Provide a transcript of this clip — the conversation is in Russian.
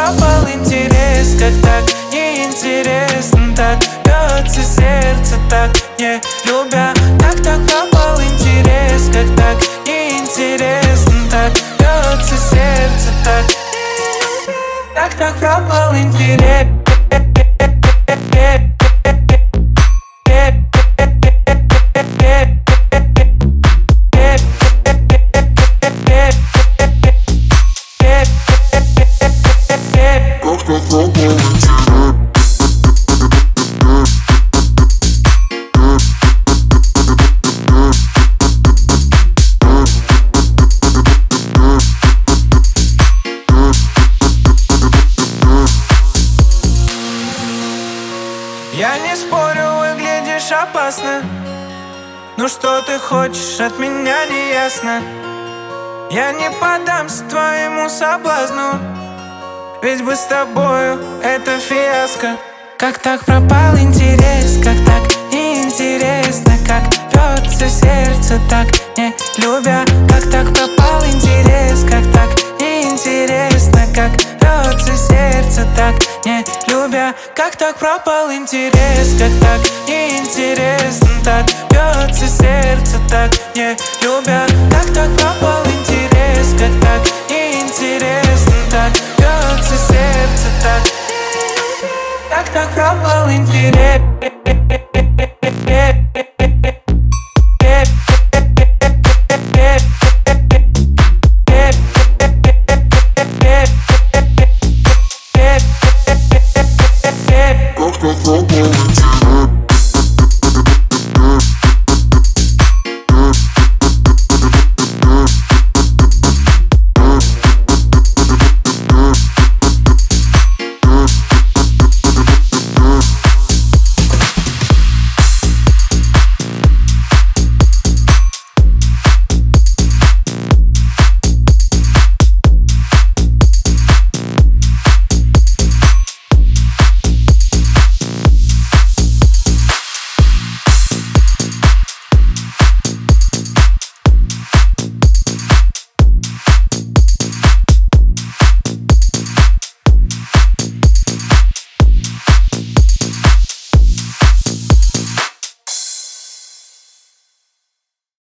пропал интерес, как так неинтересно, так бьется сердце, так не любя. Как так пропал интерес, как так неинтересно, так бьется сердце, так. Так пропал интерес. Я не спорю, выглядишь опасно. Ну что ты хочешь от меня, не ясно. Я не поддамся твоему соблазну, ведь бы с тобою это фиаско. Как так пропал интерес, как так неинтересно, как бьется сердце, так не любя. Как так пропал интерес, как так неинтересно, как бьется сердце, так не любя. Как так пропал интерес, как так неинтересно, так бьется сердце, так не любя. Как так пропал интерес, как так неинтересно, так